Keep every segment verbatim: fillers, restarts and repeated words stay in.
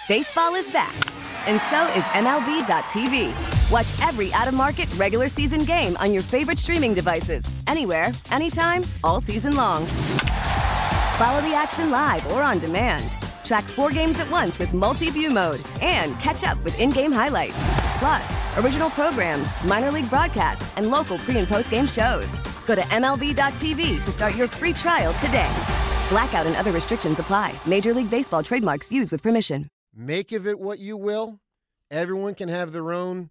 Baseball is back, and so is M L B dot T V. Watch every out-of-market regular season game on your favorite streaming devices, anywhere, anytime, all season long. Follow the action live or on demand. Track four games at once with multi-view mode and catch up with in-game highlights. Plus, original programs, minor league broadcasts, and local pre- and post-game shows. Go to M L B dot T V to start your free trial today. Blackout and other restrictions apply. Major League Baseball trademarks used with permission. Make of it what you will. Everyone can have their own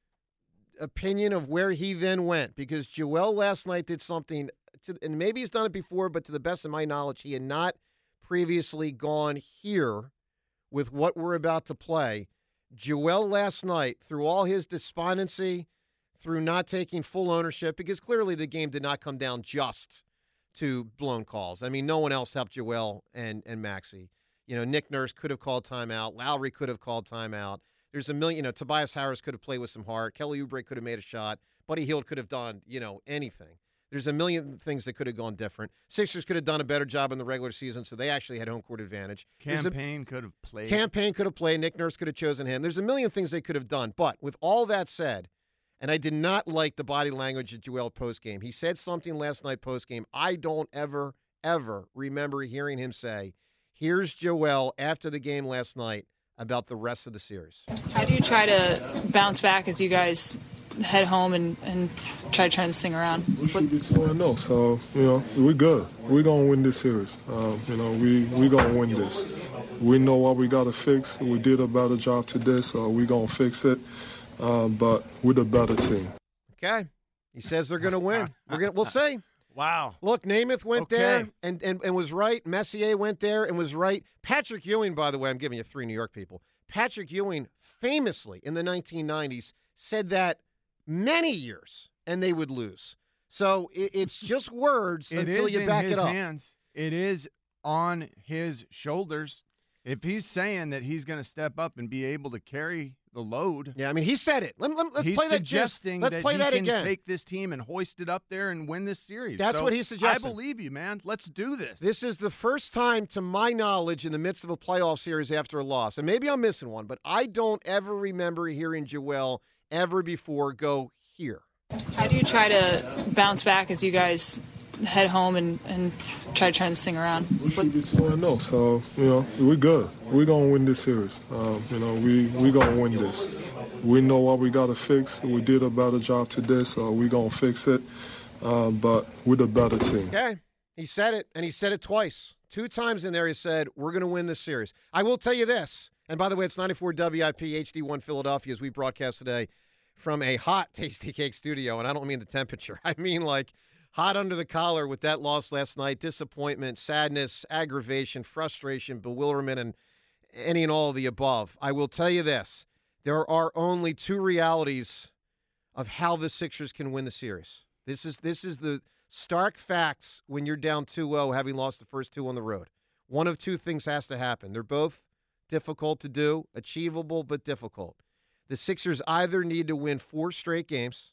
opinion of where he then went, because Joel last night did something, to, and maybe he's done it before, but to the best of my knowledge, he had not previously gone here with what we're about to play. Joel last night, through all his despondency, through not taking full ownership, because clearly the game did not come down just to blown calls. I mean, no one else helped Joel and, and Maxey. You know, Nick Nurse could have called timeout. Lowry could have called timeout. There's a million, you know, Tobias Harris could have played with some heart. Kelly Oubre could have made a shot. Buddy Hield could have done, you know, anything. There's a million things that could have gone different. Sixers could have done a better job in the regular season, so they actually had home court advantage. Campaign could have played. Campaign could have played. Nick Nurse could have chosen him. There's a million things they could have done. But with all that said, and I did not like the body language of Joel postgame. He said something last night postgame I don't ever, ever remember hearing him say. Here's Joel after the game last night about the rest of the series. How do you try to bounce back as you guys head home and, and try to turn this thing around? We should be two and oh, so, you know, we're good. We're going to win this series. Um, you know, we we going to win this. We know what we got to fix. We did a better job today, so we're going to fix it. Um, but we're the better team. Okay. He says they're going to win. We're gonna, we'll see. Wow. Look, Namath went okay. there and, and, and was right. Messier went there and was right. Patrick Ewing, by the way, I'm giving you three New York people. Patrick Ewing famously in the nineteen nineties said that many years and they would lose. So it, it's just words it until is you in back his it up. Hands. It is on his shoulders. If he's saying that he's going to step up and be able to carry the load. Yeah, I mean, he said it. Let, let, let's he's play that suggesting Let's that play he that can again. take this team and hoist it up there and win this series. That's so what he's suggesting. I believe you, man. Let's do this. This is the first time, to my knowledge, in the midst of a playoff series after a loss, and maybe I'm missing one, but I don't ever remember hearing Joel ever before go here. How do you try to bounce back as you guys head home and, and try to turn this thing around? We should be two and oh, so, you know, we're good. We're going to win this series. Um, you know, we we going to win this. We know what we got to fix. We did a better job today, so we're going to fix it. Um, but we're the better team. Okay. He said it, and he said it twice. Two times in there he said, we're going to win this series. I will tell you this, and by the way, it's ninety-four W I P H D one Philadelphia as we broadcast today from a hot Tasty Cake studio, and I don't mean the temperature. I mean like hot under the collar with that loss last night, disappointment, sadness, aggravation, frustration, bewilderment, and any and all of the above. I will tell you this. There are only two realities of how the Sixers can win the series. This is this is the stark facts when you're down two oh, having lost the first two on the road. One of two things has to happen. They're both difficult to do, achievable but difficult. The Sixers either need to win four straight games.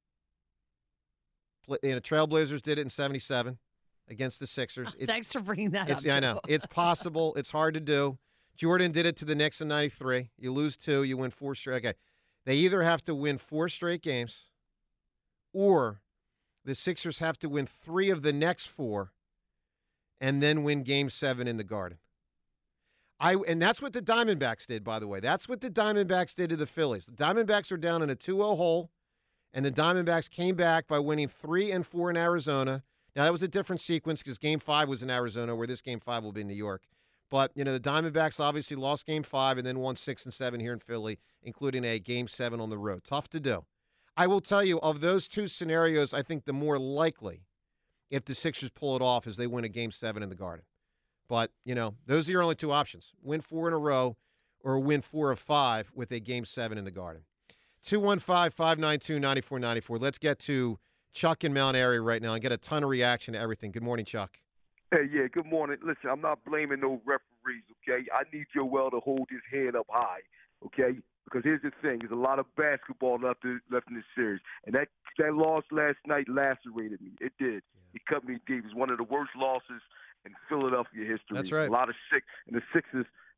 You know, Trailblazers did it in seventy-seven against the Sixers. It's, Thanks for bringing that it's, up. Yeah, I know. It's possible. It's hard to do. Jordan did it to the Knicks in ninety-three. You lose two, you win four straight. Okay. They either have to win four straight games or the Sixers have to win three of the next four and then win game seven in the Garden. I And that's what the Diamondbacks did, by the way. That's what the Diamondbacks did to the Phillies. The Diamondbacks were down in a two oh hole, and the Diamondbacks came back by winning three and four in Arizona. Now, that was a different sequence because game five was in Arizona, where this game five will be in New York. But, you know, the Diamondbacks obviously lost game five and then won six and seven here in Philly, including a game seven on the road. Tough to do. I will tell you, of those two scenarios, I think the more likely, if the Sixers pull it off, is they win a game seven in the Garden. But, you know, those are your only two options. Win four in a row or win four of five with a game seven in the Garden. two one five, five nine two, nine four nine four. Let's get to Chuck in Mount Airy right now and get a ton of reaction to everything. Good morning, Chuck. Hey, yeah, good morning. Listen, I'm not blaming no referees, okay? I need Joel to hold his head up high, okay? Because here's the thing. There's a lot of basketball left to, left in this series. And that, that loss last night lacerated me. It did. Yeah. It cut me deep. It was one of the worst losses in Philadelphia history. That's right. A lot of sick. And the Sixers,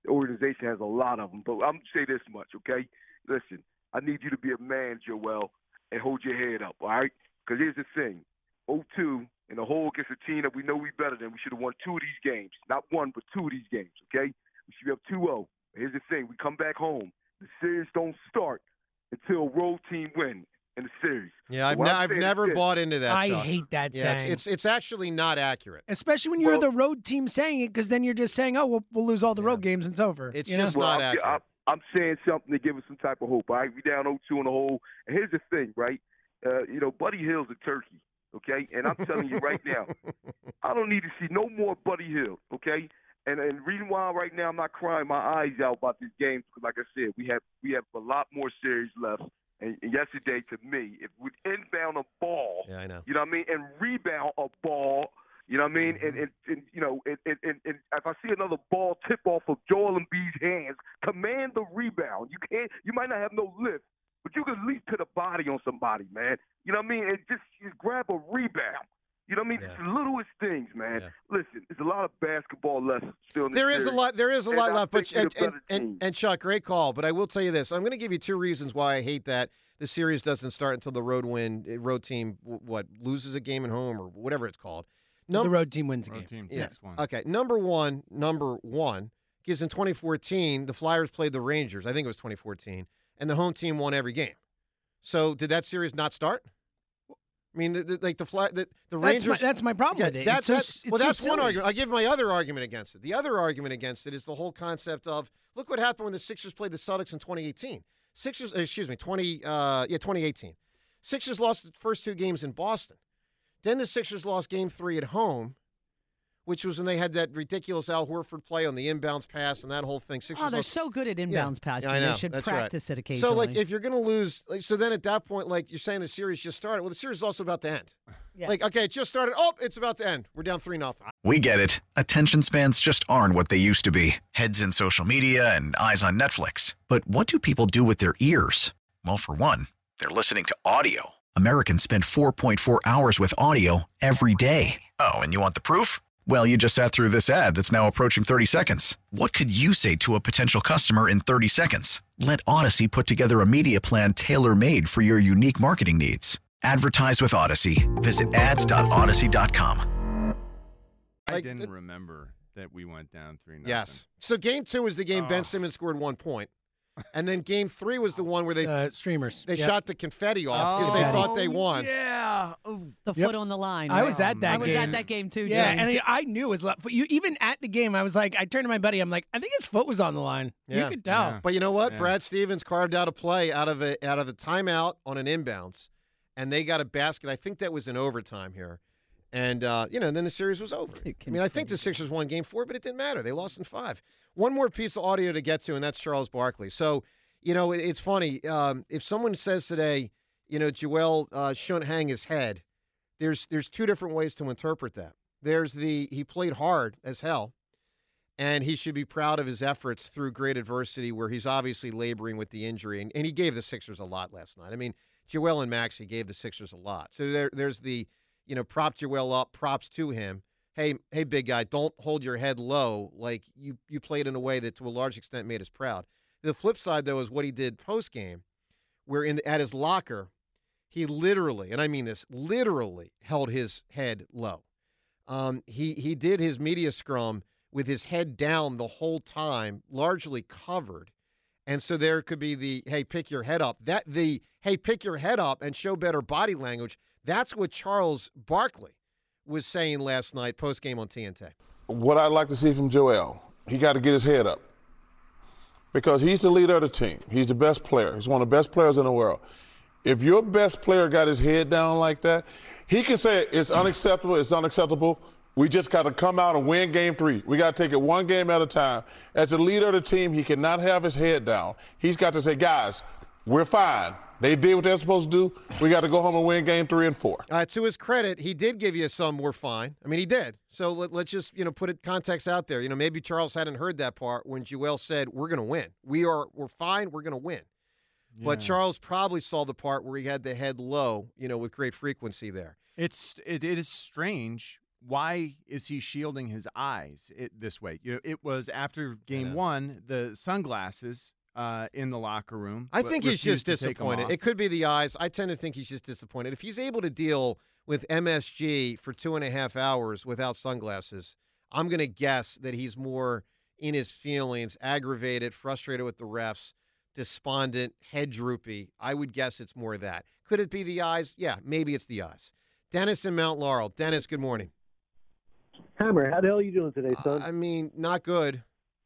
The organization has a lot of them. But I'm going to say this much, okay? Listen, I need you to be a man, Joel, and hold your head up, all right? Because here's the thing. oh two in the hole against a team that we know we better than. We should have won two of these games. Not one, but two of these games, okay? We should be up two oh. Here's the thing. We come back home. The series don't start until road team win in the series. Yeah, I've, so ne- I've never this. bought into that. I Chuck. hate that yeah, saying. It's, it's it's actually not accurate. Especially when you're Well- the road team saying it, because then you're just saying, oh, we'll, we'll lose all the Yeah. road games and it's over. It's you know? just Well, not I'm, accurate. I'm, I'm saying something to give us some type of hope. All right, we down oh two in the hole. And here's the thing, right? Uh, you know, Buddy Hield's a turkey, okay? And I'm telling you right now, I don't need to see no more Buddy Hield, okay? And and the reason why right now I'm not crying my eyes out about this game, because like I said, we have we have a lot more series left. And, and yesterday, to me, if we inbound a ball, Yeah, I know. you know what I mean, and rebound a ball, you know what I mean, and, and, and you know, and, and, and, and if I see another ball tip off of Joel Embiid's hands, command the rebound. You can't, you might not have no lift, but you can at least put a body on somebody, man. You know what I mean? And just, just grab a rebound. You know what I mean? Yeah. It's the littlest things, man. Yeah. Listen, there's a lot of basketball lessons still in the There is a series. lot. There is a And lot I left. But think we're and, the and, better and, team. and Chuck, great call. But I will tell you this: I'm going to give you two reasons why I hate that the series doesn't start until the road win, road team what loses a game at home or whatever it's called. the road team wins a Road game. team Yeah. takes one. Okay. Number one. Number one. Because in twenty fourteen, the Flyers played the Rangers. I think it was twenty fourteen, and the home team won every game. So did that series not start? I mean, the, the, like the fly, the, the That's Rangers. my, that's my problem Yeah, with it. that- It's so, that's- it's well, so that's one silly. argument. I give my other argument against it. The other argument against it is the whole concept of look what happened when the Sixers played the Celtics in twenty eighteen. Sixers, excuse me, twenty, uh, yeah, twenty eighteen. Sixers lost the first two games in Boston. Then the Sixers lost Game Three at home, which was when they had that ridiculous Al Horford play on the inbounds pass and that whole thing. Sixers Oh, they're lost. so good at inbounds Yeah. passing. Yeah, I know. They should That's right. practice it occasionally. So, like, if you're going to lose, like, so then at that point, like, you're saying the series just started. Well, the series is also about to end. Yeah. Like, okay, it just started. Oh, it's about to end. We're down three nothing. We get it. Attention spans just aren't what they used to be. Heads in social media and eyes on Netflix. But what do people do with their ears? Well, for one, they're listening to audio. Americans spend four point four hours with audio every day. Oh, and you want the proof? Well, you just sat through this ad that's now approaching thirty seconds. What could you say to a potential customer in thirty seconds? Let Odyssey put together a media plan tailor-made for your unique marketing needs. Advertise with Odyssey. Visit ads dot odyssey dot com. I Like, didn't the- remember that we went down three nothing. Yes. So game two was the game Ben Oh. Simmons scored one point. And then game three was the one where they Uh, streamers. they Yep. shot the confetti off because Oh, they thought they won. Yeah. Ooh. the Yep. foot on the line. I right? was at that I was game. at that game too, Yeah, James. and I, I knew it was left. You even at the game, I was like, I turned to my buddy. I'm like, I think his foot was on the line. Yeah. You could tell. Yeah. But you know what? Yeah. Brad Stevens carved out a play out of a out of a timeout on an inbounds, and they got a basket. I think that was in overtime here. And, uh, you know, and then the series was over. I mean, I think the Sixers won game four, but it didn't matter. They lost in five. One more piece of audio to get to, and that's Charles Barkley. So, you know, it, it's funny. Um, if someone says today, you know, Joel uh, shouldn't hang his head, there's there's two different ways to interpret that. There's the he played hard as hell, and he should be proud of his efforts through great adversity where he's obviously laboring with the injury. And, and he gave the Sixers a lot last night. I mean, Joel and Maxey gave the Sixers a lot. So there, there's the, you know, prop Joel up, props to him. Hey, hey, big guy, don't hold your head low. Like you, you played in a way that to a large extent made us proud. The flip side, though, is what he did post-game, where in at his locker, he literally, and I mean this, literally held his head low. Um, he he did his media scrum with his head down the whole time, largely covered. And so there could be the, hey, pick your head up. That the, hey, pick your head up and show better body language. That's what Charles Barkley was saying last night post-game on T N T. What I'd like to see from Joel, he got to get his head up because he's the leader of the team. He's the best player. He's one of the best players in the world. If your best player got his head down like that, he can say it's unacceptable, it's unacceptable. We just got to come out and win game three. We got to take it one game at a time. As the leader of the team, he cannot have his head down. He's got to say, guys, we're fine. They did what they're supposed to do. We got to go home and win game three and four. Uh, to his credit, he did give you some we're fine. I mean, he did. So let, let's just, you know, put it context out there. You know, maybe Charles hadn't heard that part when Joel said, we're going to win. We are, we're fine. We're going to win. Yeah. But Charles probably saw the part where he had the head low, you know, with great frequency there. It's it, it is strange why is he shielding his eyes it, this way? You know, it was after game Yeah. one, the sunglasses uh, in the locker room. I think he's just refused to take 'em disappointed. off. It could be the eyes. I tend to think he's just disappointed. If he's able to deal with M S G for two and a half hours without sunglasses, I'm going to guess that he's more in his feelings, aggravated, frustrated with the refs, despondent, head droopy. I would guess it's more that. Could it be the eyes? Yeah, maybe it's the eyes. Dennis in Mount Laurel. Dennis, good morning. Hammer, how the hell are you doing today, son? I mean, not good.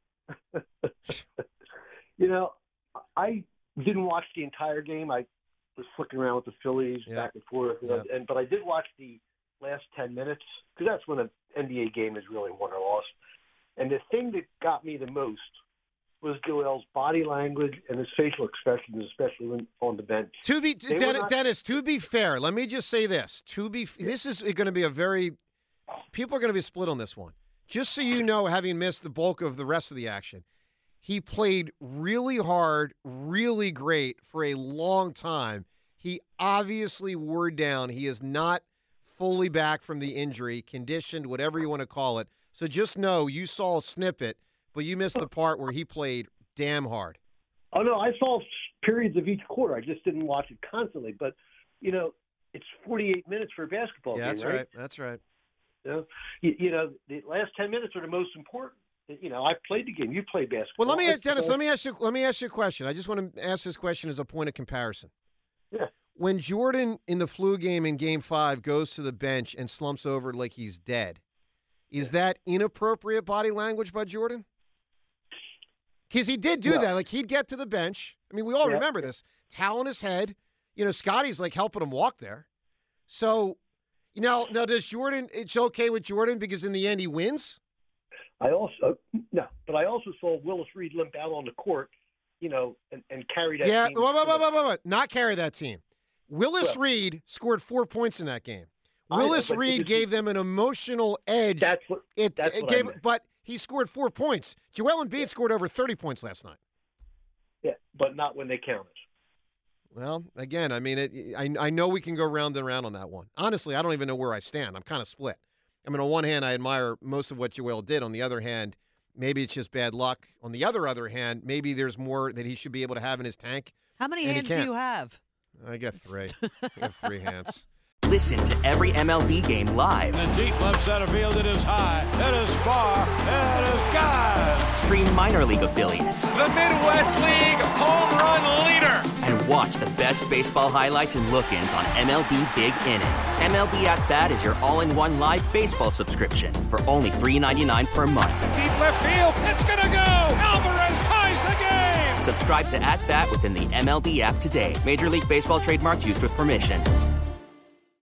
You know, I didn't watch the entire game. I was flicking around with the Phillies Yeah. back and forth, you know, Yeah. and but I did watch the last ten minutes because that's when an N B A game is really won or lost. And the thing that got me the most was Joel's body language and his facial expressions, especially when on the bench. To be They were Dennis, not- Dennis, to be fair, let me just say this. To be this is going to be a very people are going to be split on this one. Just so you know, having missed the bulk of the rest of the action, he played really hard, really great for a long time. He obviously wore down. He is not fully back from the injury, conditioned, whatever you want to call it. So just know you saw a snippet, but you missed the part where he played damn hard. Oh no, I saw periods of each quarter. I just didn't watch it constantly. But you know, it's forty-eight minutes for a basketball Yeah, game, that's right? right. That's right. You know, you, you know, the last ten minutes are the most important. You know, I played the game. You played basketball. Well, let me, I ask, Dennis. saw- Let me ask you. Let me ask you a question. I just want to ask this question as a point of comparison. Yeah. When Jordan in the flu game in Game Five goes to the bench and slumps over like he's dead, is that inappropriate body language by Jordan? Because he did do No. that. Like he'd get to the bench. I mean, we all Yeah. remember this. Towel on his head. You know, Scotty's like helping him walk there. So, you know, now does Jordan? It's okay with Jordan because in the end he wins. I also no, but I also saw Willis Reed limp out on the court, you know, and, and carry that. Yeah, team. wait, wait, wait, wait, wait, wait. Not carry that team. Willis Well- Reed scored four points in that game. I know, Willis but Reed this is- gave them an emotional edge. That's what. it, that's it what I gave, meant. but he scored four points. Joel Embiid Yeah. scored over thirty points last night. Yeah, but not when they counted. Well, again, I mean, it, I I know we can go round and round on that one. Honestly, I don't even know where I stand. I'm kind of split. I mean, on one hand, I admire most of what Joel did. On the other hand, maybe it's just bad luck. On the other other hand, maybe there's more that he should be able to have in his tank. How many And he hands do can't. you have? I got three. I got three hands. Listen to every M L B game live. In the deep left center field, it is high, it is far, it is gone. Stream minor league affiliates. The Midwest League home run leader. And watch the best baseball highlights and look-ins on M L B Big Inning. M L B At Bat is your all-in-one live baseball subscription for only three ninety-nine per month. Deep left field, it's gonna go. Alvarez ties the game. Subscribe to At Bat within the M L B app today. Major League Baseball trademarks used with permission.